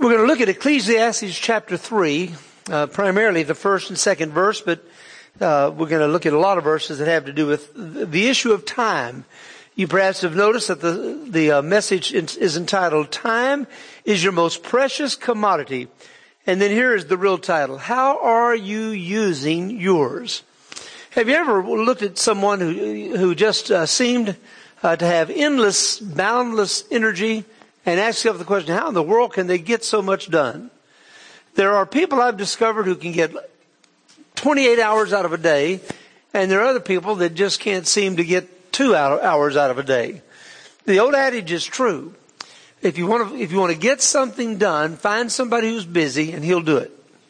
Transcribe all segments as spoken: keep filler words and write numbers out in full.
We're going to look at Ecclesiastes chapter three, uh, primarily the first and second verse, but uh, we're going to look at a lot of verses that have to do with the issue of time. You perhaps have noticed that the, the uh, message is entitled, Time is Your Most Precious Commodity. And then here is the real title, How Are You Using Yours? Have you ever looked at someone who, who just uh, seemed uh, to have endless, boundless energy and ask yourself the question, how in the world can they get so much done? There are people I've discovered who can get twenty-eight hours out of a day, and there are other people that just can't seem to get two hours out of a day. The old adage is true. If you want to, if you want to get something done, find somebody who's busy and he'll do it.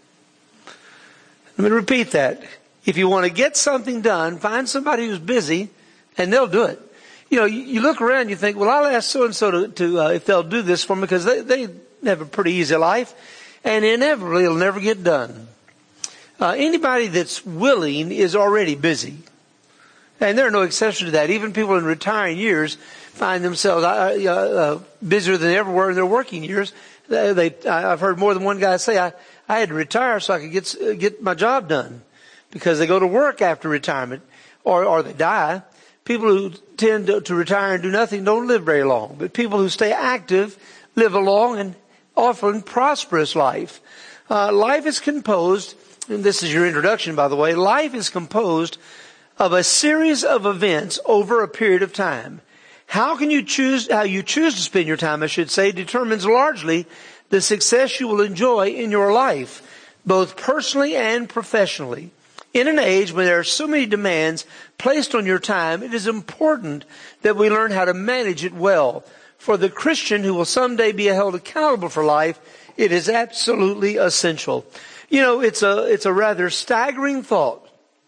Let me repeat that. If you want to get something done, find somebody who's busy and they'll do it. You know, you, you look around and you think, well, I'll ask so-and-so to, to uh, if they'll do this for me because they, they have a pretty easy life. And inevitably, it'll never get done. Uh, anybody that's willing is already busy. And there are no exceptions to that. Even people in retiring years find themselves uh, uh, busier than ever were in their working years. They, they, I've heard more than one guy say, I, I had to retire so I could get, uh, get my job done. Because they go to work after retirement or, or they die. People who tend to, to retire and do nothing don't live very long. But people who stay active live a long and often prosperous life. Uh, life is composed, and this is your introduction, by the way, life is composed of a series of events over a period of time. How can you choose, how you choose to spend your time, I should say, determines largely the success you will enjoy in your life, both personally and professionally. In an age when there are so many demands placed on your time, it is important that we learn how to manage it well. For the Christian who will someday be held accountable for life, it is absolutely essential. You know, it's a, it's a rather staggering thought.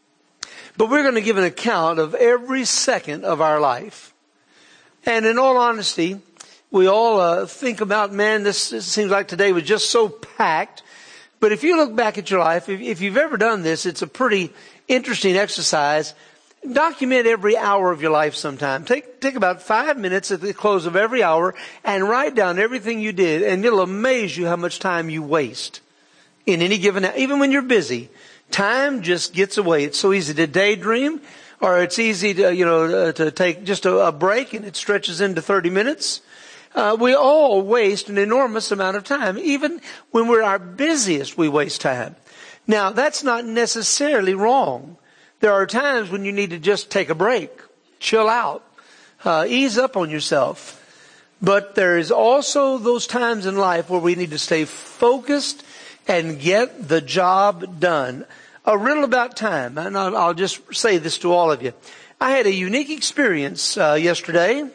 But we're going to give an account of every second of our life. And in all honesty, we all uh, think about, man, this, this seems like today was just so packed. But if you look back at your life, if, if you've ever done this, it's a pretty interesting exercise. Document every hour of your life sometime. Take, take about five minutes at the close of every hour and write down everything you did. And it'll amaze you how much time you waste in any given hour. Even when you're busy, time just gets away. It's so easy to daydream, or it's easy to, you know, to take just a, a break and it stretches into thirty minutes. Uh, we all waste an enormous amount of time. Even when we're our busiest, we waste time. Now, that's not necessarily wrong. There are times when you need to just take a break, chill out, uh, ease up on yourself. But there is also those times in life where we need to stay focused and get the job done. A riddle about time, and I'll, I'll just say this to all of you. I had a unique experience uh, yesterday.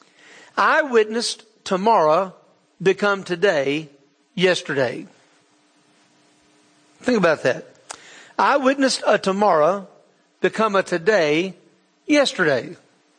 I witnessed tomorrow become today, yesterday. Think about that. I witnessed a tomorrow become a today, yesterday.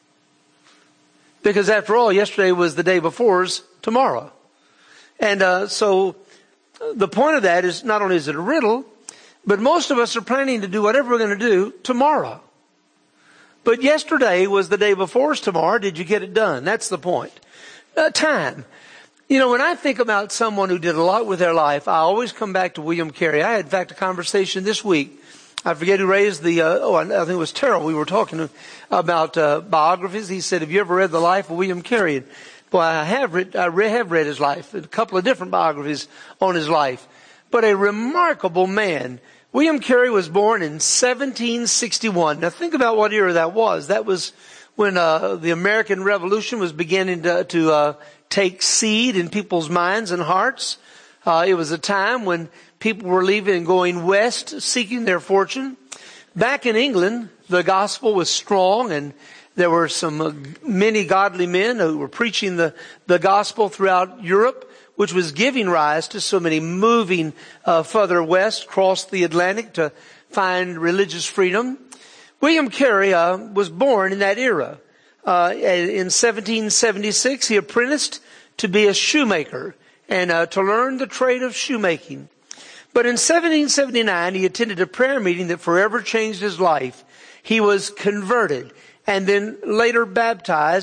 Because after all, yesterday was the day before's tomorrow. And uh, so the point of that is not only is it a riddle, but most of us are planning to do whatever we're going to do tomorrow. But yesterday was the day before's tomorrow. Did you get it done? That's the point. Uh, time. You know, when I think about someone who did a lot with their life, I always come back to William Carey. I had, in fact, a conversation this week. I forget who raised the, uh, oh, I think it was Terrell. We were talking about uh, biographies. He said, have you ever read the life of William Carey? And, boy, I have read, I re- have read his life, a couple of different biographies on his life. But a remarkable man. William Carey was born in seventeen sixty-one. Now, think about what era that was. That was when uh, the American Revolution was beginning to, to uh, take seed in people's minds and hearts. Uh, it was a time when people were leaving and going west, seeking their fortune. Back in England, the gospel was strong, and there were some uh, many godly men who were preaching the, the gospel throughout Europe, which was giving rise to so many moving uh, further west, across the Atlantic to find religious freedom. William Carey uh, was born in that era. Uh, in seventeen seventy-six, he apprenticed to be a shoemaker and uh, to learn the trade of shoemaking. But in seventeen seventy-nine, he attended a prayer meeting that forever changed his life. He was converted and then later baptized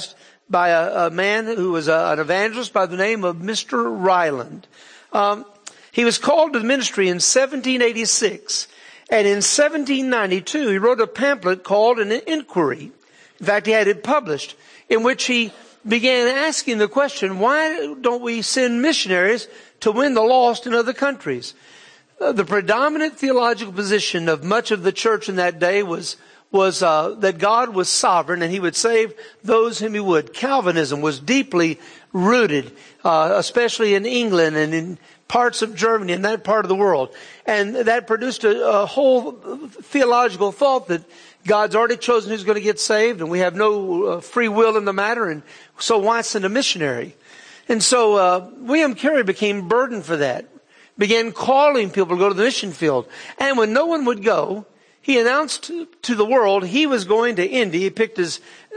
by a, a man who was a, an evangelist by the name of Mister Ryland. Um, he was called to the ministry in seventeen eighty-six. And in seventeen ninety-two, he wrote a pamphlet called An Inquiry. In fact, he had it published, in which he began asking the question, why don't we send missionaries to win the lost in other countries? Uh, the predominant theological position of much of the church in that day was was uh, that God was sovereign and he would save those whom he would. Calvinism was deeply rooted, uh, especially in England and in parts of Germany and that part of the world. And that produced a, a whole theological thought that God's already chosen who's going to get saved and we have no uh, free will in the matter, and so why send a missionary? And so uh, William Carey became burdened for that, began calling people to go to the mission field. And when no one would go, he announced to, to the world he was going to India. He picked as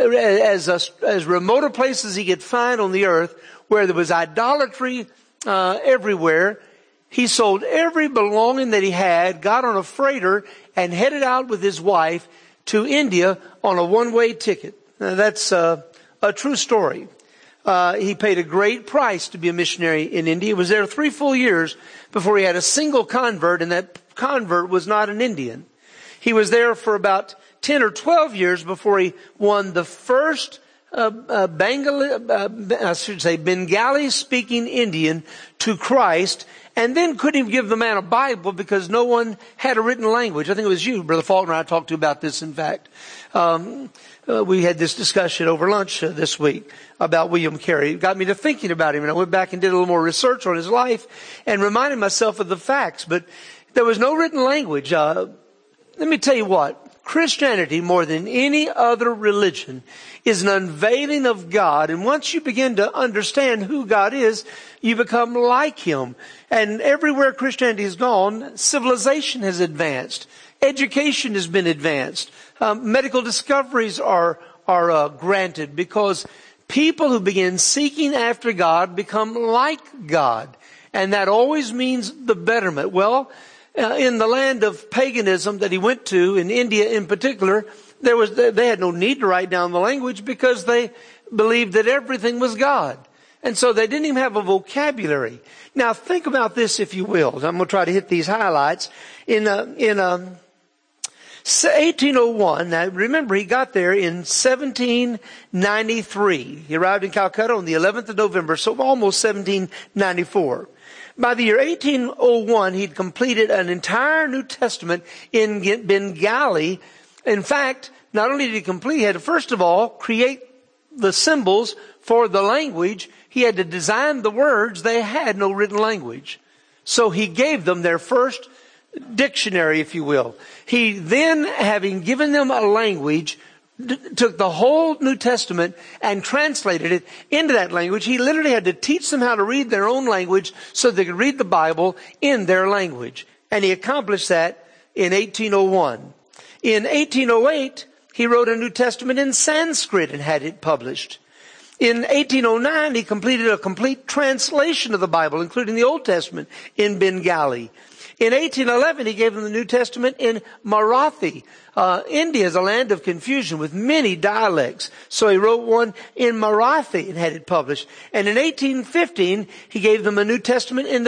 as as, as remote a place as he could find on the earth, where there was idolatry uh, everywhere. He sold every belonging that he had, got on a freighter, and headed out with his wife to India on a one-way ticket. Now, that's uh, a true story. Uh, he paid a great price to be a missionary in India. He was there three full years before he had a single convert, and that convert was not an Indian. He was there for about ten or twelve years before he won the first uh, uh, Bengali, uh, I should say Bengali-speaking Indian to Christ, and then couldn't even give the man a Bible because no one had a written language. I think it was you, Brother Faulkner, I talked to about this, in fact. Um, uh, we had this discussion over lunch uh, this week about William Carey. It got me to thinking about him, and I went back and did a little more research on his life and reminded myself of the facts. But there was no written language. Uh, let me tell you what. Christianity, more than any other religion, is an unveiling of God. And once you begin to understand who God is, you become like Him. And everywhere Christianity has gone, civilization has advanced. Education has been advanced. Um, medical discoveries are, are uh, granted because people who begin seeking after God become like God. And that always means the betterment. Well, Uh, in the land of paganism that he went to, in India in particular, there was they had no need to write down the language because they believed that everything was God. And so they didn't even have a vocabulary. Now think about this, if you will. I'm going to try to hit these highlights. In uh, in um, eighteen oh one, now remember he got there in seventeen ninety-three. He arrived in Calcutta on the eleventh of November, so almost seventeen ninety-four. By the year eighteen oh one, he'd completed an entire New Testament in Bengali. In fact, not only did he complete, he had to first of all create the symbols for the language. He had to design the words. They had no written language. So he gave them their first dictionary, if you will. He then, having given them a language, d- took the whole New Testament and translated it into that language. He literally had to teach them how to read their own language so they could read the Bible in their language. And he accomplished that in eighteen oh one. In eighteen oh eight, he wrote a New Testament in Sanskrit and had it published. In eighteen oh nine, he completed a complete translation of the Bible, including the Old Testament, in Bengali. In eighteen eleven, he gave them the New Testament in Marathi. Uh, India is a land of confusion with many dialects. So he wrote one in Marathi and had it published. And in eighteen fifteen, he gave them a New Testament in the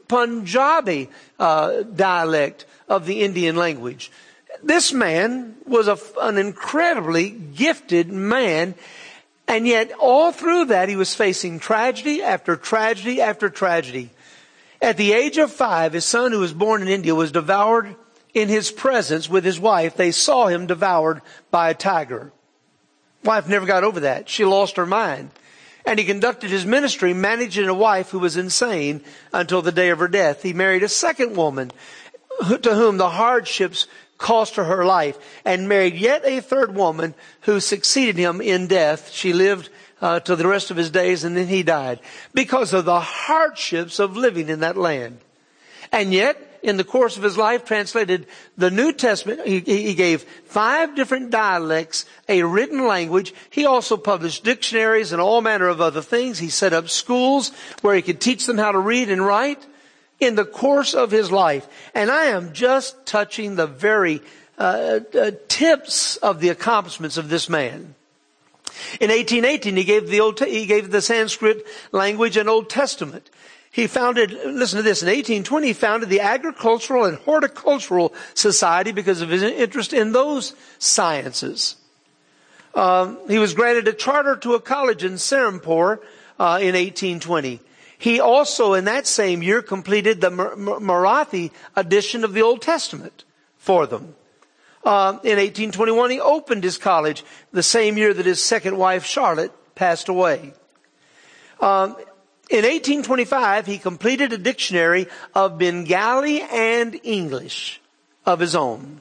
Punjabi uh, dialect of the Indian language. This man was a, an incredibly gifted man. And yet all through that, he was facing tragedy after tragedy after tragedy. At the age of five, his son, who was born in India, was devoured in his presence with his wife. They saw him devoured by a tiger. Wife never got over that. She lost her mind. And he conducted his ministry managing a wife who was insane until the day of her death. He married a second woman to whom the hardships cost her her life, and married yet a third woman who succeeded him in death. She lived uh, to the rest of his days, and then he died because of the hardships of living in that land. And yet, in the course of his life, translated the New Testament. He, he gave five different dialects a written language. He also published dictionaries and all manner of other things. He set up schools where he could teach them how to read and write in the course of his life. And I am just touching the very uh, uh, tips of the accomplishments of this man. In eighteen eighteen, he gave the Old, he gave the Sanskrit language an Old Testament. He founded, listen to this, in eighteen twenty, he founded the Agricultural and Horticultural Society because of his interest in those sciences. Um, he was granted a charter to a college in Serampore uh, in eighteen twenty. He also, in that same year, completed the Marathi edition of the Old Testament for them. Uh, in eighteen twenty-one, he opened his college the same year that his second wife, Charlotte, passed away. Um, in eighteen twenty-five, he completed a dictionary of Bengali and English of his own.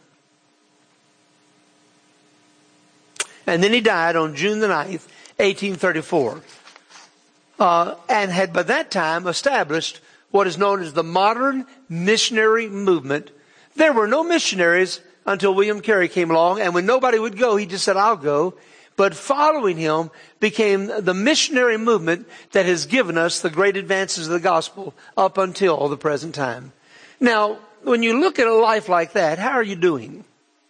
And then he died on June the ninth, eighteen thirty-four. Uh, and had by that time established what is known as the modern missionary movement. There were no missionaries until William Carey came along, and when nobody would go, he just said, I'll go. But following him became the missionary movement that has given us the great advances of the gospel up until the present time. Now, when you look at a life like that, how are you doing?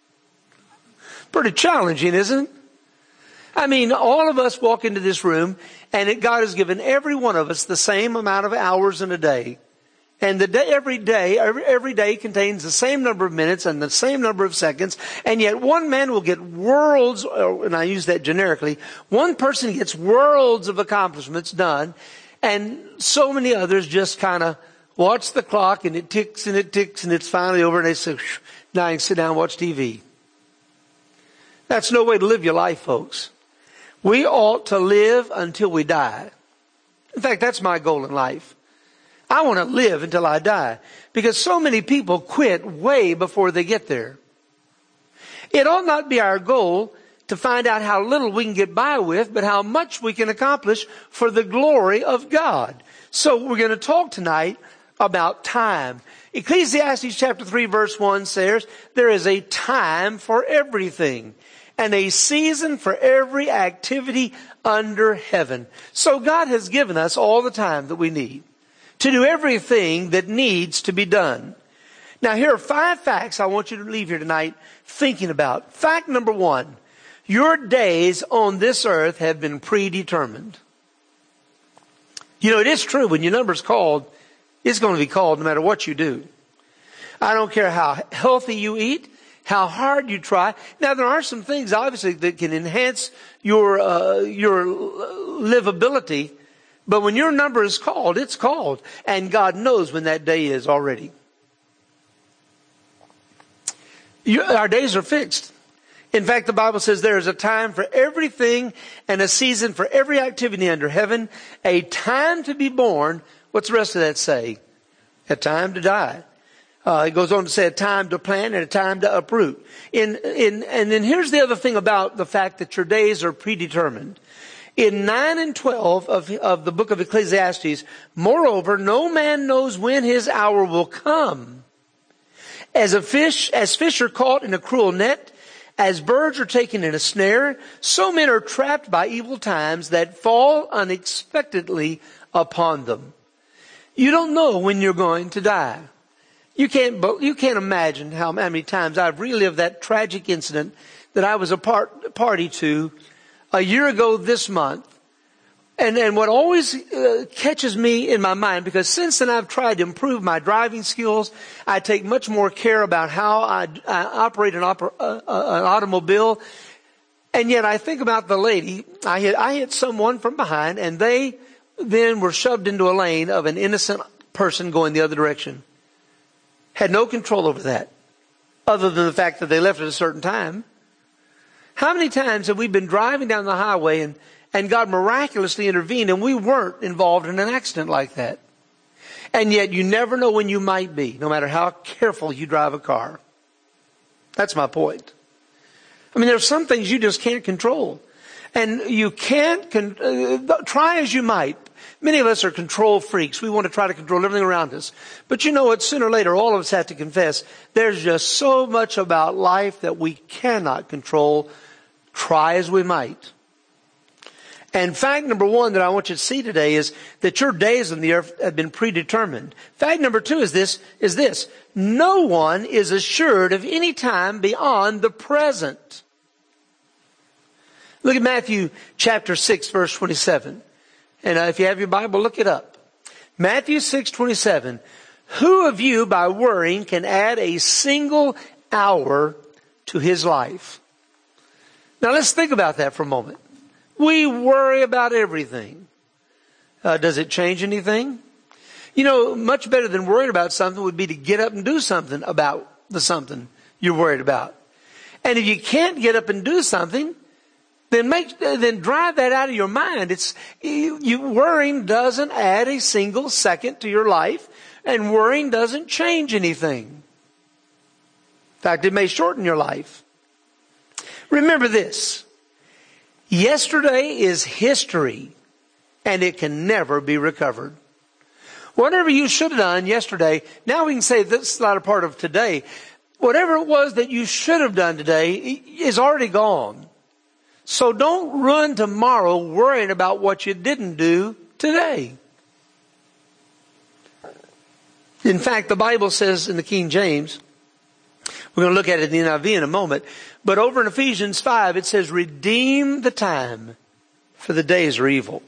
Pretty challenging, isn't it? I mean, all of us walk into this room, and it, God has given every one of us the same amount of hours in a day. And the day, every day, every, every day contains the same number of minutes and the same number of seconds. And yet one man will get worlds, and I use that generically, one person gets worlds of accomplishments done. And so many others just kind of watch the clock, and it ticks and it ticks and it's finally over, and they say, now I can sit down and watch T V. That's no way to live your life, folks. We ought to live until we die. In fact, that's my goal in life. I want to live until I die, because so many people quit way before they get there. It ought not be our goal to find out how little we can get by with, but how much we can accomplish for the glory of God. So we're going to talk tonight about time. Ecclesiastes chapter three verse one says, there is a time for everything, and a season for every activity under heaven. So God has given us all the time that we need to do everything that needs to be done. Now, here are five facts I want you to leave here tonight thinking about. Fact number one, your days on this earth have been predetermined. You know, it is true, when your number's called, it's going to be called no matter what you do. I don't care how healthy you eat, how hard you try. Now, there are some things, obviously, that can enhance your uh, your livability. But when your number is called, it's called. And God knows when that day is already. You, our days are fixed. In fact, the Bible says there is a time for everything and a season for every activity under heaven. A time to be born. What's the rest of that say? A time to die. Uh, it goes on to say a time to plant and a time to uproot. In, in, and then here's the other thing about the fact that your days are predetermined. In nine and twelve of, of the book of Ecclesiastes, moreover, no man knows when his hour will come. As a fish, as fish are caught in a cruel net, as birds are taken in a snare, so men are trapped by evil times that fall unexpectedly upon them. You don't know when you're going to die. You can't, you can't imagine how many times I've relived that tragic incident that I was a part, party to a year ago this month. And, and what always uh, catches me in my mind, because since then I've tried to improve my driving skills. I take much more care about how I, I operate an, oper, uh, uh, an automobile. And yet I think about the lady. I hit, I hit someone from behind, and they then were shoved into a lane of an innocent person going the other direction. Had no control over that, other than the fact that they left at a certain time. How many times have we been driving down the highway and, and God miraculously intervened and we weren't involved in an accident like that? And yet you never know when you might be, no matter how careful you drive a car. That's my point. I mean, there are some things you just can't control. And you can't, con- uh, try as you might. Many of us are control freaks. We want to try to control everything around us. But you know what? Sooner or later, all of us have to confess, there's just so much about life that we cannot control, try as we might. And fact number one that I want you to see today is that your days on the earth have been predetermined. Fact number two is this, is this. No one is assured of any time beyond the present. Look at Matthew chapter six, verse twenty-seven. And uh, if you have your Bible, look it up. Matthew six, twenty-seven. Who of you by worrying can add a single hour to his life? Now let's think about that for a moment. We worry about everything. Uh, does it change anything? You know, much better than worrying about something would be to get up and do something about the something you're worried about. And if you can't get up and do something, then make, then drive that out of your mind. It's, you, you, worrying doesn't add a single second to your life, and worrying doesn't change anything. In fact, it may shorten your life. Remember this. Yesterday is history, and it can never be recovered. Whatever you should have done yesterday, now we can say this is not a part of today. Whatever it was that you should have done today is already gone. So don't ruin tomorrow worrying about what you didn't do today. In fact, the Bible says in the King James, we're going to look at it in the N I V in a moment, but over in Ephesians five it says, redeem the time, for the days are evil.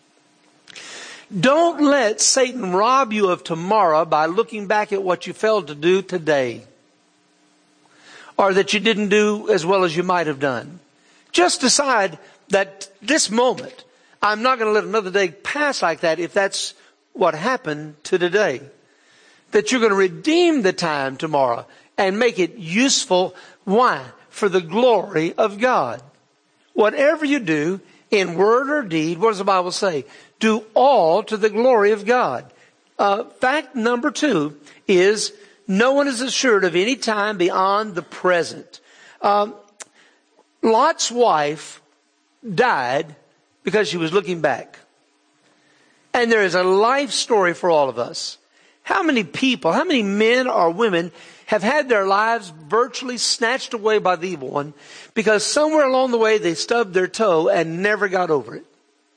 Don't let Satan rob you of tomorrow by looking back at what you failed to do today, or that you didn't do as well as you might have done. Just decide that this moment, I'm not going to let another day pass like that if that's what happened to today. That you're going to redeem the time tomorrow and make it useful. Why? For the glory of God. Whatever you do, in word or deed, what does the Bible say? Do all to the glory of God. Uh, fact number two is no one is assured of any time beyond the present. Um, Lot's wife died because she was looking back. And there is a life story for all of us. How many people, how many men or women have had their lives virtually snatched away by the evil one because somewhere along the way they stubbed their toe and never got over it?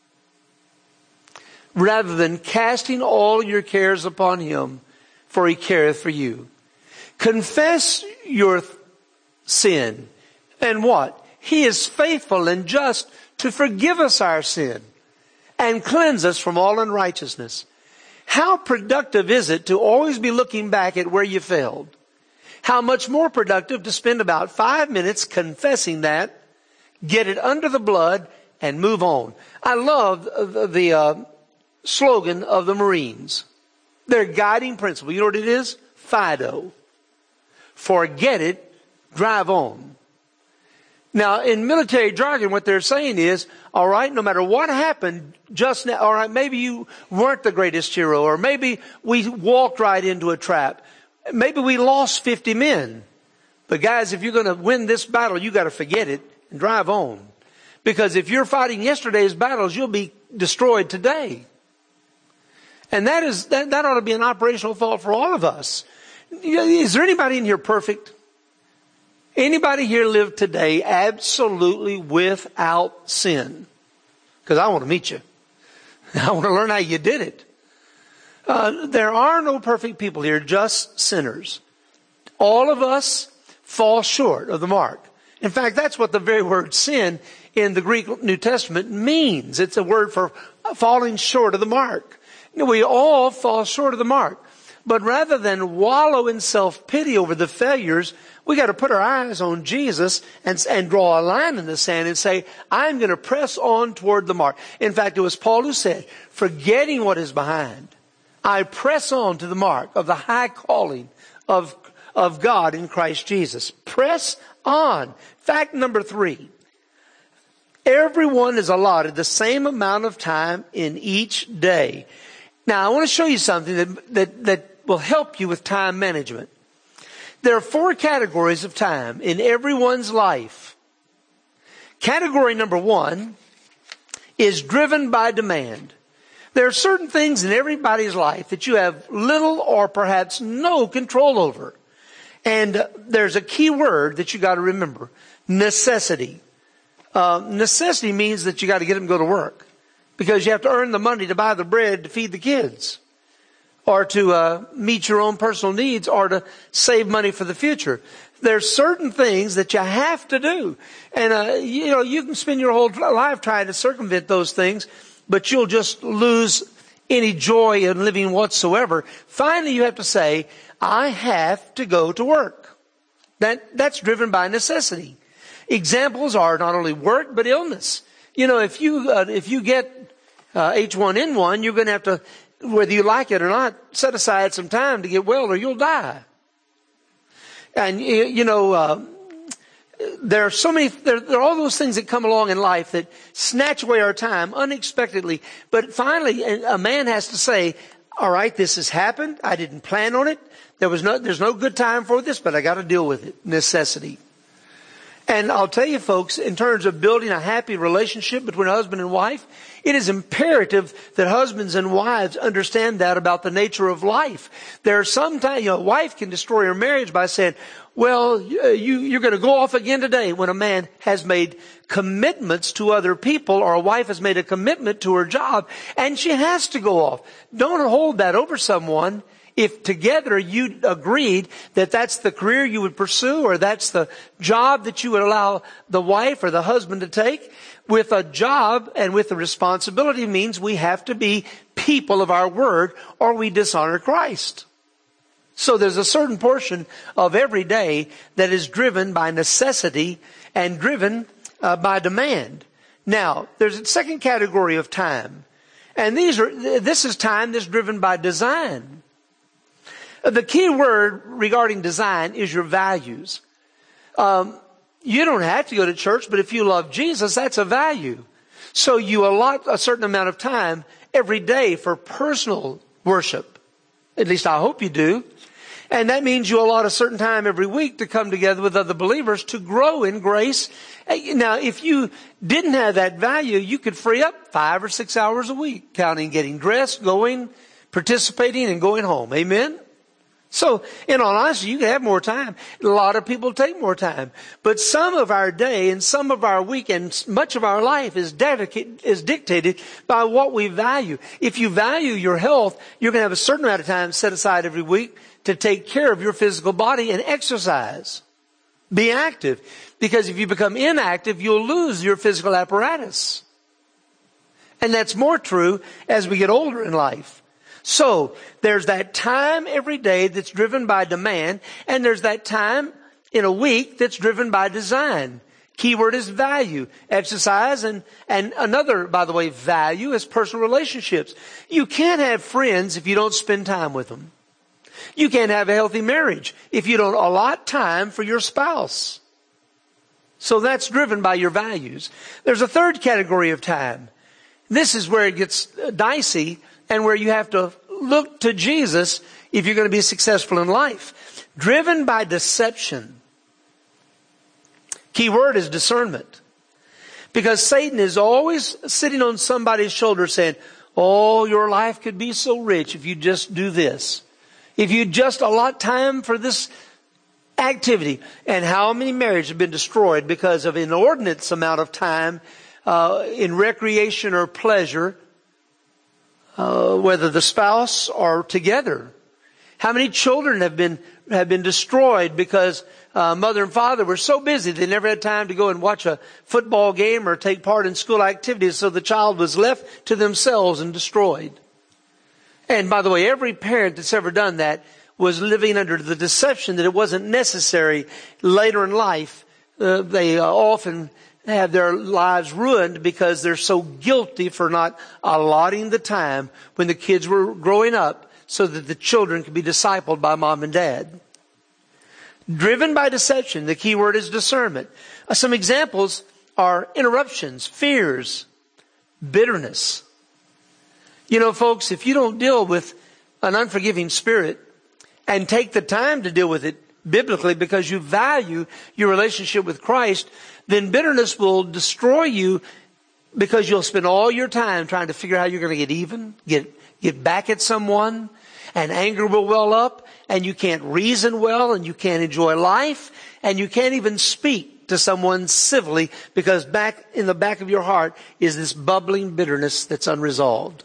Rather than casting all your cares upon him, for he careth for you. Confess your sin. And what? He is faithful and just to forgive us our sin and cleanse us from all unrighteousness. How productive is it to always be looking back at where you failed? How much more productive to spend about five minutes confessing that, get it under the blood, and move on. I love the, the uh, slogan of the Marines. Their guiding principle, you know what it is? Fido. Forget it, drive on. Now, in military jargon, what they're saying is, all right, no matter what happened just now, all right, maybe you weren't the greatest hero, or maybe we walked right into a trap. Maybe we lost fifty men. But guys, if you're going to win this battle, you got to forget it and drive on. Because if you're fighting yesterday's battles, you'll be destroyed today. And that is, that, that ought to be an operational thought for all of us. Is there anybody in here perfect? Anybody here live today absolutely without sin? Because I want to meet you. I want to learn how you did it. Uh, there are no perfect people here, just sinners. All of us fall short of the mark. In fact, that's what the very word sin in the Greek New Testament means. It's a word for falling short of the mark. You know, we all fall short of the mark. But rather than wallow in self-pity over the failures, we got to put our eyes on Jesus and, and draw a line in the sand and say, I'm going to press on toward the mark. In fact, it was Paul who said, forgetting what is behind, I press on to the mark of the high calling of, of God in Christ Jesus. Press on. Fact number three. Everyone is allotted the same amount of time in each day. Now, I want to show you something that, that, that will help you with time management. There are four categories of time in everyone's life. Category number one is driven by demand. There are certain things in everybody's life that you have little or perhaps no control over. And uh, there's a key word that you got to remember. Necessity. Uh, necessity means that you got to get them to go to work. Because you have to earn the money to buy the bread to feed the kids. Or to uh, meet your own personal needs, or to save money for the future. There's certain things that you have to do. And, uh, you know, you can spend your whole life trying to circumvent those things, but you'll just lose any joy in living whatsoever. Finally, you have to say, I have to go to work. That, that's driven by necessity. Examples are not only work, but illness. You know, if you, uh, if you get uh, H one N one, you're going to have to, whether you like it or not, set aside some time to get well or you'll die. And, you know, uh, there are so many, there, there are all those things that come along in life that snatch away our time unexpectedly. But finally, a man has to say, all right, this has happened. I didn't plan on it. There was no, there's no good time for this, but I got to deal with it. Necessity. And I'll tell you, folks, in terms of building a happy relationship between husband and wife, it is imperative that husbands and wives understand that about the nature of life. There are sometimes, you know, a wife can destroy her marriage by saying, well, you, you're going to go off again today, when a man has made commitments to other people, or a wife has made a commitment to her job and she has to go off. Don't hold that over someone. If together you agreed that that's the career you would pursue, or that's the job that you would allow the wife or the husband to take, with a job and with the responsibility means we have to be people of our word or we dishonor Christ. So there's a certain portion of every day that is driven by necessity and driven uh, by demand. Now, there's a second category of time. And these are, this is time that's driven by design. The key word regarding design is your values. Um, you don't have to go to church, but if you love Jesus, that's a value. So you allot a certain amount of time every day for personal worship. At least I hope you do. And that means you allot a certain time every week to come together with other believers to grow in grace. Now, if you didn't have that value, you could free up five or six hours a week, counting getting dressed, going, participating, and going home. Amen? So, in all honesty, you can have more time. A lot of people take more time. But some of our day and some of our week and much of our life is dedicated, is dictated by what we value. If you value your health, you're going to have a certain amount of time set aside every week to take care of your physical body and exercise. Be active. Because if you become inactive, you'll lose your physical apparatus. And that's more true as we get older in life. So, there's that time every day that's driven by demand, and there's that time in a week that's driven by design. Keyword is value, exercise, and, and another, by the way, value is personal relationships. You can't have friends if you don't spend time with them. You can't have a healthy marriage if you don't allot time for your spouse. So that's driven by your values. There's a third category of time. This is where it gets dicey, and where you have to look to Jesus if you're going to be successful in life. Driven by deception. Key word is discernment. Because Satan is always sitting on somebody's shoulder saying, oh, your life could be so rich if you just do this. If you just allot time for this activity. And how many marriages have been destroyed because of inordinate amount of time uh, in recreation or pleasure, Uh, whether the spouse or together. How many children have been have been destroyed because uh, mother and father were so busy they never had time to go and watch a football game or take part in school activities, so the child was left to themselves and destroyed. And by the way, every parent that's ever done that was living under the deception that it wasn't necessary later in life. Uh, they uh, often have their lives ruined because they're so guilty for not allotting the time when the kids were growing up so that the children could be discipled by mom and dad. Driven by deception, the key word is discernment. Uh, some examples are interruptions, fears, bitterness. You know, folks, if you don't deal with an unforgiving spirit and take the time to deal with it biblically because you value your relationship with Christ, then bitterness will destroy you because you'll spend all your time trying to figure out how you're going to get even, get, get back at someone, and anger will well up, and you can't reason well, and you can't enjoy life, and you can't even speak to someone civilly because back in the back of your heart is this bubbling bitterness that's unresolved.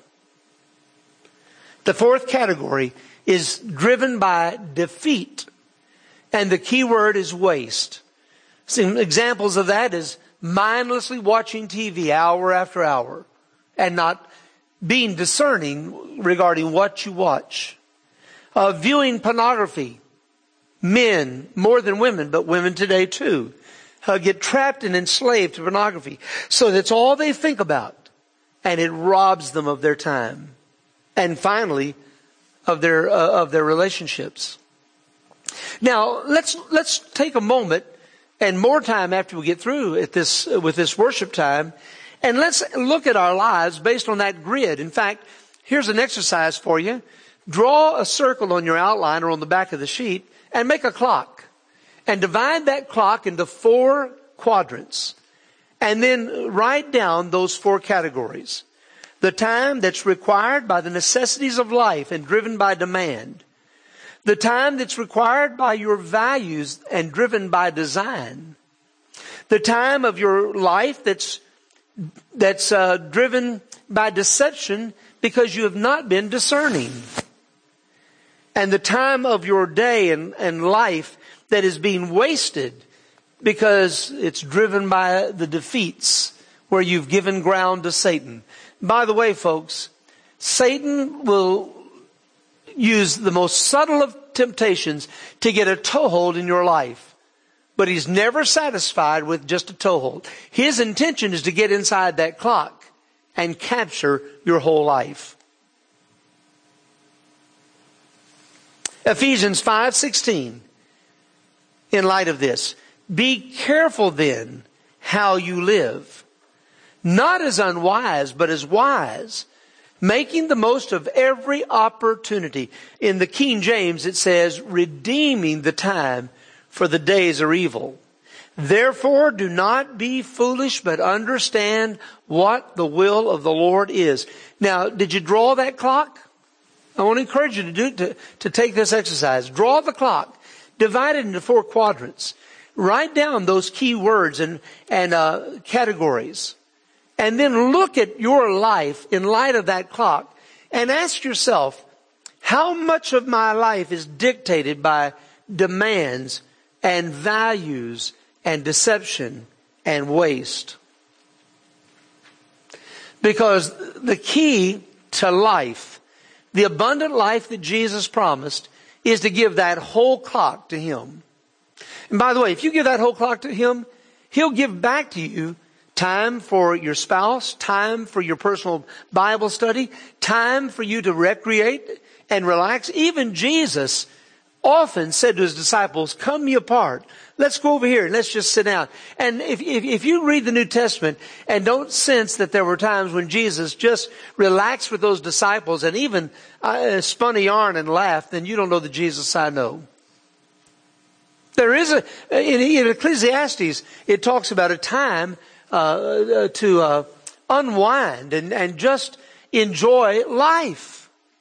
The fourth category is driven by defeat. And the key word is waste. Some examples of that is mindlessly watching T V hour after hour and not being discerning regarding what you watch. Uh, viewing pornography. Men, more than women, but women today too, uh, get trapped and enslaved to pornography. So that's all they think about. And it robs them of their time. And finally, of their, uh, of their relationships. Now, let's, let's take a moment and more time after we get through at this, uh, with this worship time. And let's look at our lives based on that grid. In fact, here's an exercise for you. Draw a circle on your outline or on the back of the sheet and make a clock. And divide that clock into four quadrants. And then write down those four categories. The time that's required by the necessities of life and driven by demand. The time that's required by your values and driven by design. The time of your life that's that's uh, driven by deception because you have not been discerning. And the time of your day and, and life that is being wasted because it's driven by the defeats where you've given ground to Satan. By the way, folks, Satan will use the most subtle of temptations to get a toehold in your life. But he's never satisfied with just a toehold. His intention is to get inside that clock and capture your whole life. Ephesians five sixteen. In light of this, be careful then how you live. Not as unwise, but as wise, making the most of every opportunity. In the King James it says, redeeming the time, for the days are evil. Therefore do not be foolish, but understand what the will of the Lord is. Now, did you draw that clock? I want to encourage you to do to, to take this exercise. Draw the clock. Divide it into four quadrants. Write down those key words and, and uh, categories. And then look at your life in light of that clock and ask yourself, how much of my life is dictated by demands and values and deception and waste? Because the key to life, the abundant life that Jesus promised, is to give that whole clock to Him. And by the way, if you give that whole clock to Him, He'll give back to you time for your spouse, time for your personal Bible study, time for you to recreate and relax. Even Jesus often said to His disciples, come ye apart. Let's go over here and let's just sit down. And if, if, if you read the New Testament and don't sense that there were times when Jesus just relaxed with those disciples and even uh, spun a yarn and laughed, then you don't know the Jesus I know. There is a, in, in Ecclesiastes, it talks about a time uh, to uh, unwind and, and just enjoy life.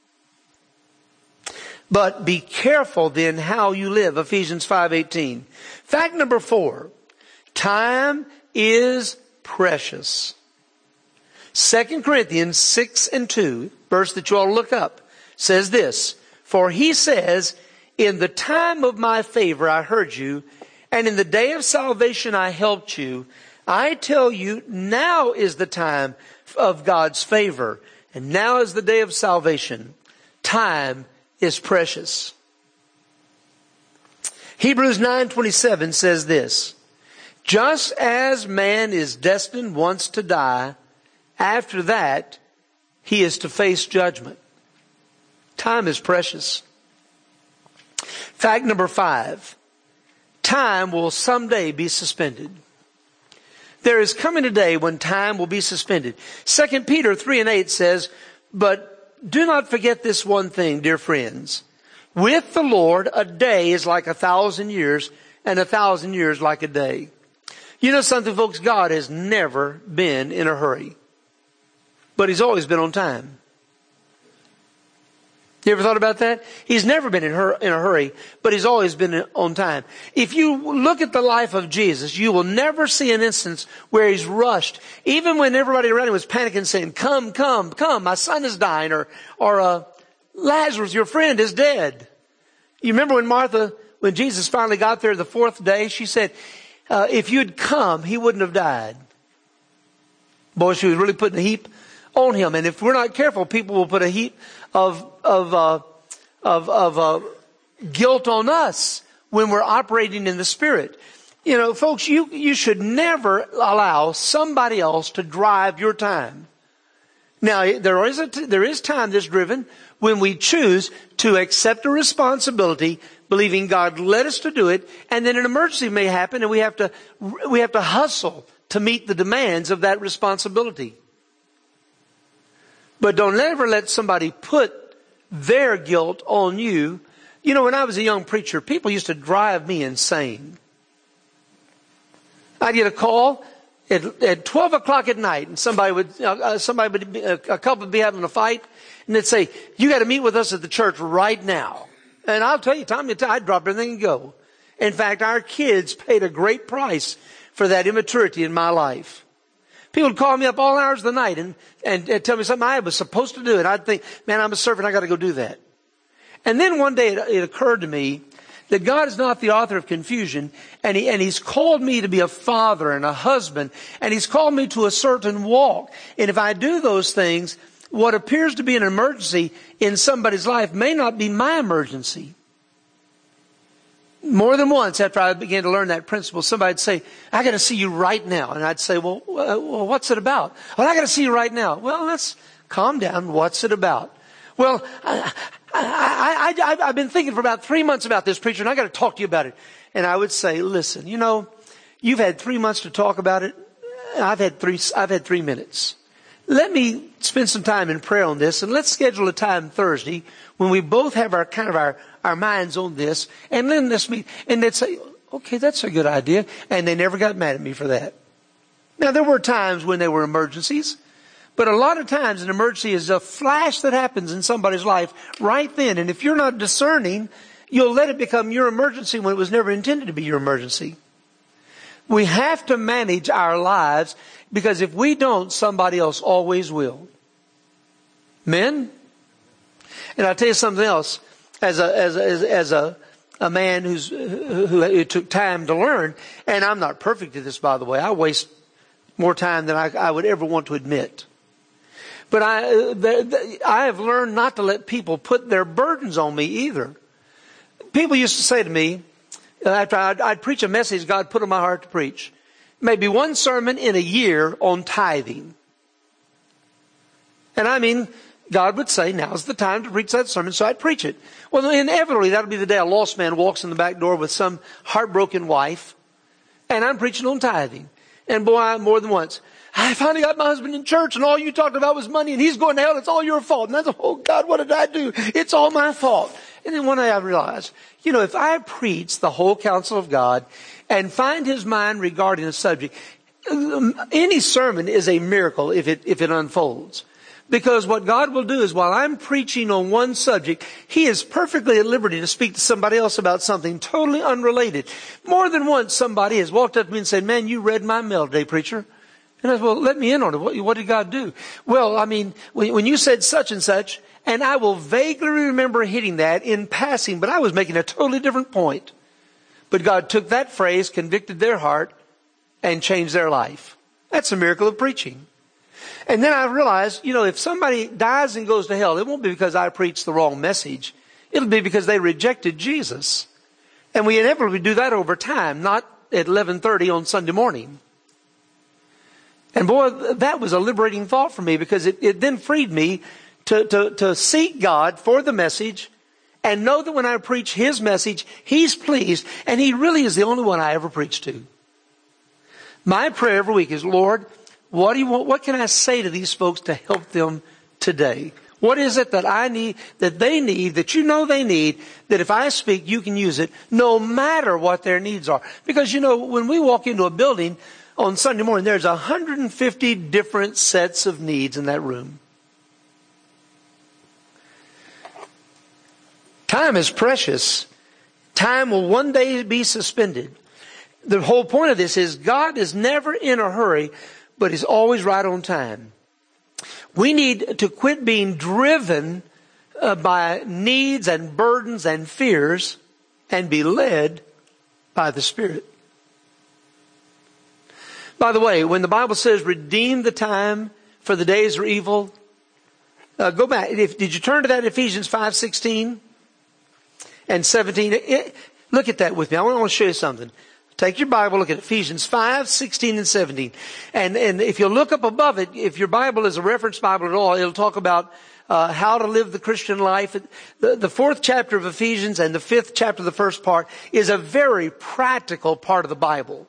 But be careful then how you live. Ephesians five eighteen. Fact number four. Time is precious. Second Corinthians six and two, verse that you ought to look up, says this. For he says, in the time of my favor I heard you, and in the day of salvation I helped you. I tell you, now is the time of God's favor, and now is the day of salvation. Time is precious. Hebrews nine twenty-seven says this. Just as man is destined once to die, after that he is to face judgment. Time is precious. Fact number five. Time will someday be suspended. There is coming a day when time will be suspended. Second Peter three and eight says, but do not forget this one thing, dear friends. With the Lord, a day is like a thousand years, and a thousand years like a day. You know something, folks? God has never been in a hurry. But He's always been on time. You ever thought about that? He's never been in a hurry, but He's always been on time. If you look at the life of Jesus, you will never see an instance where He's rushed. Even when everybody around Him was panicking, saying, come, come, come, my son is dying, or, or uh, Lazarus, your friend, is dead. You remember when Martha when Jesus finally got there the fourth day, she said, uh, if you'd come, he wouldn't have died. Boy, she was really putting a heap on him. And if we're not careful, people will put a heap of, of, uh, of, of, uh, guilt on us when we're operating in the Spirit. You know, folks, you, you should never allow somebody else to drive your time. Now, there is a, there is time that's driven when we choose to accept a responsibility, believing God led us to do it, and then an emergency may happen and we have to, we have to hustle to meet the demands of that responsibility. But don't ever let somebody put their guilt on you. You know, when I was a young preacher, people used to drive me insane. I'd get a call at, at twelve o'clock at night, and somebody would, uh, somebody would, be, a couple would be having a fight, and they'd say, you got to meet with us at the church right now. And I'll tell you, Tommy, I'd drop everything and go. In fact, our kids paid a great price for that immaturity in my life. People would call me up all hours of the night and, and, and tell me something I was supposed to do. And I'd think, man, I'm a servant. I got to go do that. And then one day it, it occurred to me that God is not the author of confusion. And he, and he's called me to be a father and a husband. And he's called me to a certain walk. And if I do those things, what appears to be an emergency in somebody's life may not be my emergency. More than once after I began to learn that principle, somebody would say, I got to see you right now. And I'd say, well, well, what's it about? Well, I got to see you right now. Well, let's calm down. What's it about? Well, I, I, I, I, I've been thinking for about three months about this, preacher, and I got to talk to you about it. And I would say, listen, you know, you've had three months to talk about it. I've had three, I've had three minutes. Let me spend some time in prayer on this, and let's schedule a time Thursday when we both have our kind of our, our minds on this, and then let's meet. And they'd say, okay, that's a good idea. And they never got mad at me for that. Now, there were times when there were emergencies, but a lot of times an emergency is a flash that happens in somebody's life right then. And if you're not discerning, you'll let it become your emergency when it was never intended to be your emergency. We have to manage our lives, because if we don't, somebody else always will. Men? And I'll tell you something else. As a, as a, as, as a, a man who's, who, who took time to learn, and I'm not perfect at this, by the way. I waste more time than I, I would ever want to admit. But I, the, the, I have learned not to let people put their burdens on me either. People used to say to me, after I'd, I'd preach a message God put on my heart to preach, maybe one sermon in a year on tithing. And I mean, God would say, now's the time to preach that sermon, so I'd preach it. Well, inevitably, that'll be the day a lost man walks in the back door with some heartbroken wife, and I'm preaching on tithing. And boy, more than once, I finally got my husband in church, and all you talked about was money, and he's going to hell. It's all your fault. And I thought, oh God, what did I do? It's all my fault. And then one day I realized, you know, if I preach the whole counsel of God and find his mind regarding a subject, any sermon is a miracle if it, if it unfolds. Because what God will do is, while I'm preaching on one subject, he is perfectly at liberty to speak to somebody else about something totally unrelated. More than once, somebody has walked up to me and said, man, you read my mail today, preacher. And I said, well, let me in on it. What, what did God do? Well, I mean, when, when you said such and such, and I will vaguely remember hitting that in passing, but I was making a totally different point. But God took that phrase, convicted their heart, and changed their life. That's a miracle of preaching. And then I realized, you know, if somebody dies and goes to hell, it won't be because I preached the wrong message. It'll be because they rejected Jesus. And we inevitably do that over time, not at eleven thirty on Sunday morning. And boy, that was a liberating thought for me, because it, it then freed me to, to, to seek God for the message and know that when I preach his message, he's pleased, and he really is the only one I ever preach to. My prayer every week is, Lord, what do you want? What can I say to these folks to help them today? What is it that I need, that they need, that you know they need, that if I speak, you can use it, no matter what their needs are? Because, you know, when we walk into a building on Sunday morning, there's one hundred fifty different sets of needs in that room. Time is precious. Time will one day be suspended. The whole point of this is God is never in a hurry, but he's always right on time. We need to quit being driven uh, by needs and burdens and fears, and be led by the Spirit. By the way, when the Bible says redeem the time for the days are evil, uh, go back. If, did you turn to that Ephesians five sixteen and seventeen? It, look at that with me. I want to show you something. Take your Bible, look at Ephesians five sixteen and seventeen. And, and if you look up above it, if your Bible is a reference Bible at all, it'll talk about uh, how to live the Christian life. The, the fourth chapter of Ephesians and the fifth chapter of the first part is a very practical part of the Bible.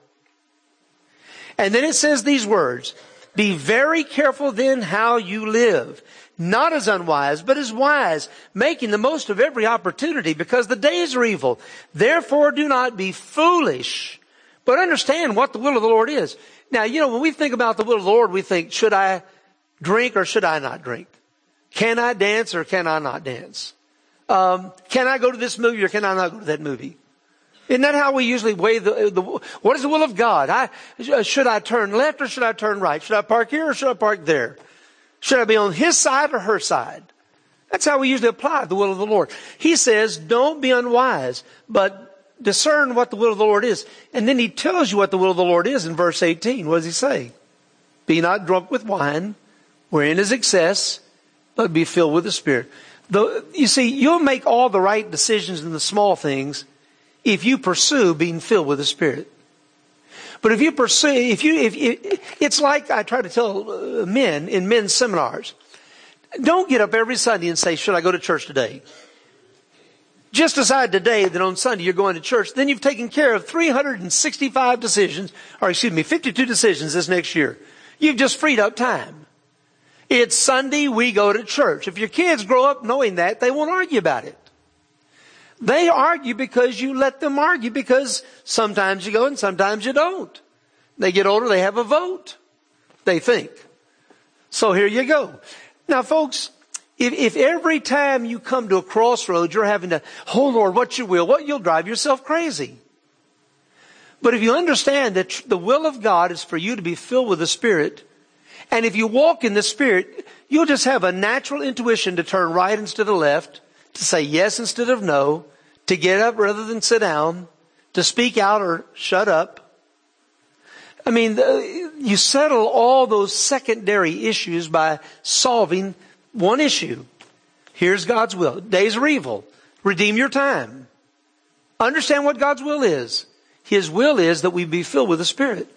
And then it says these words, be very careful then how you live, not as unwise, but as wise, making the most of every opportunity, because the days are evil. Therefore do not be foolish, but understand what the will of the Lord is. Now, you know, when we think about the will of the Lord, we think, should I drink or should I not drink? Can I dance or can I not dance? Um, can I go to this movie or can I not go to that movie? Isn't that how we usually weigh the, the what is the will of God? I, should I turn left or should I turn right? Should I park here or should I park there? Should I be on his side or her side? That's how we usually apply the will of the Lord. He says, don't be unwise, but discern what the will of the Lord is. And then he tells you what the will of the Lord is in verse eighteen. What does he say? Be not drunk with wine, wherein is excess, but be filled with the Spirit. The, you see, you'll make all the right decisions in the small things if you pursue being filled with the Spirit. But if you pursue, if you, if, if it's like I try to tell men in men's seminars, don't get up every Sunday and say, should I go to church today? Just decide today that on Sunday you're going to church. Then you've taken care of three hundred sixty-five decisions, or excuse me, fifty-two decisions this next year. You've just freed up time. It's Sunday, we go to church. If your kids grow up knowing that, they won't argue about it. They argue because you let them argue, because sometimes you go and sometimes you don't. They get older, they have a vote, they think. So here you go. Now folks, if, if every time you come to a crossroads you're having to, oh Lord, what you will, what you'll drive yourself crazy. But if you understand that the will of God is for you to be filled with the Spirit, and if you walk in the Spirit, you'll just have a natural intuition to turn right instead of left, to say yes instead of no, to get up rather than sit down, to speak out or shut up. I mean, you settle all those secondary issues by solving one issue. Here's God's will. Days are evil. Redeem your time. Understand what God's will is. His will is that we be filled with the Spirit.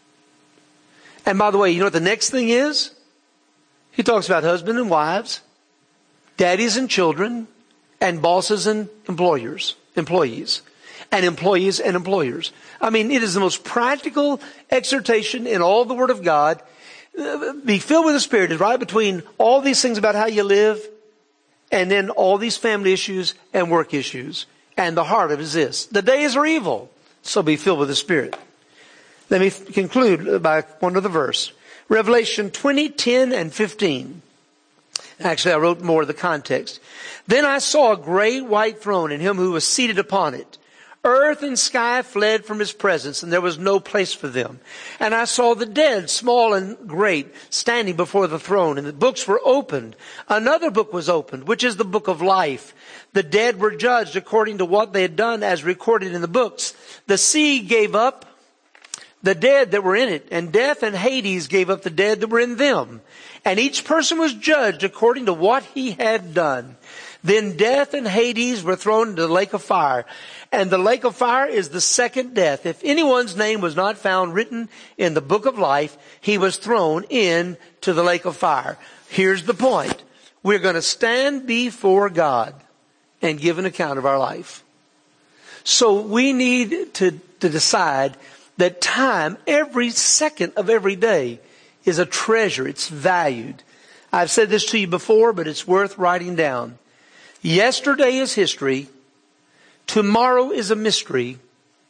And by the way, you know what the next thing is? He talks about husbands and wives, daddies and children, and bosses and employers, employees, and employees and employers. I mean, it is the most practical exhortation in all the Word of God. Be filled with the Spirit is right between all these things about how you live and then all these family issues and work issues. And the heart of it is this: the days are evil, so be filled with the Spirit. Let me conclude by one other verse. Revelation twenty, ten, and fifteen. Actually, I wrote more of the context. Then I saw a great white throne and him who was seated upon it. Earth and sky fled from his presence, and there was no place for them. And I saw the dead, small and great, standing before the throne, and the books were opened. Another book was opened, which is the book of life. The dead were judged according to what they had done as recorded in the books. The sea gave up the dead that were in it, and death and Hades gave up the dead that were in them. And each person was judged according to what he had done. Then death and Hades were thrown into the lake of fire. And the lake of fire is the second death. If anyone's name was not found written in the book of life, he was thrown into the lake of fire. Here's the point. We're going to stand before God and give an account of our life. So we need to, to decide that time, every second of every day, is a treasure. It's valued. I've said this to you before, but it's worth writing down. Yesterday is history. Tomorrow is a mystery.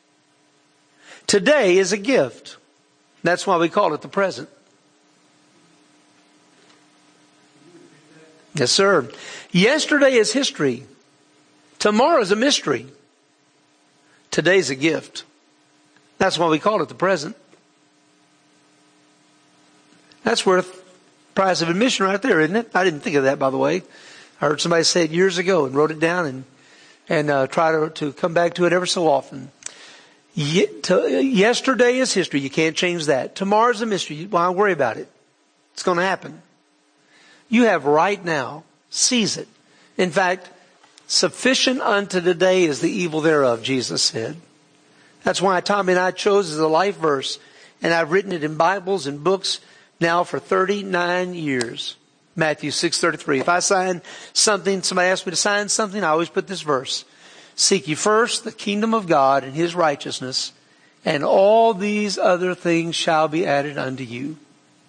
Today is a gift. That's why we call it the present. Yes, sir. Yesterday is history. Tomorrow is a mystery. Today's a gift. That's why we call it the present. That's worth price of admission right there, isn't it? I didn't think of that, by the way. I heard somebody say it years ago and wrote it down, and and uh, try to, to come back to it ever so often. Ye- to, yesterday is history. You can't change that. Tomorrow's a mystery. Why worry about it? It's going to happen. You have right now. Seize it. In fact, sufficient unto today is the evil thereof, Jesus said. That's why Tommy and I chose as a life verse, and I've written it in Bibles and books now for thirty-nine years. Matthew six thirty-three. If I sign something, somebody asks me to sign something, I always put this verse. Seek ye first the kingdom of God and His righteousness, and all these other things shall be added unto you.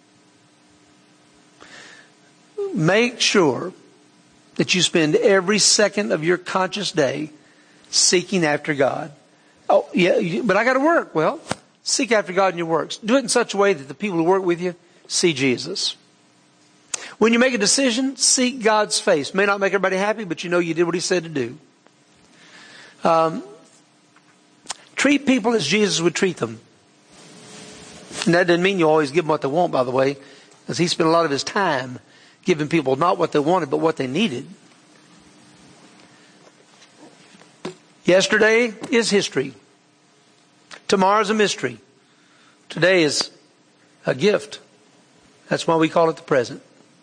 Make sure that you spend every second of your conscious day seeking after God. Oh, yeah, but I got to work. Well, seek after God in your works. Do it in such a way that the people who work with you see Jesus. When you make a decision, seek God's face. May not make everybody happy, but you know you did what He said to do. Um, treat people as Jesus would treat them. And that doesn't mean you always give them what they want, by the way, because He spent a lot of His time giving people not what they wanted, but what they needed. Yesterday is history. Tomorrow's a mystery. Today is a gift. That's why we call it the present.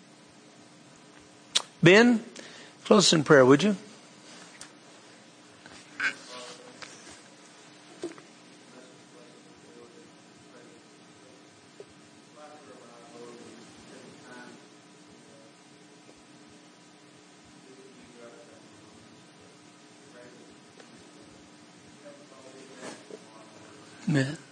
Ben, close us in prayer, would you? Amen.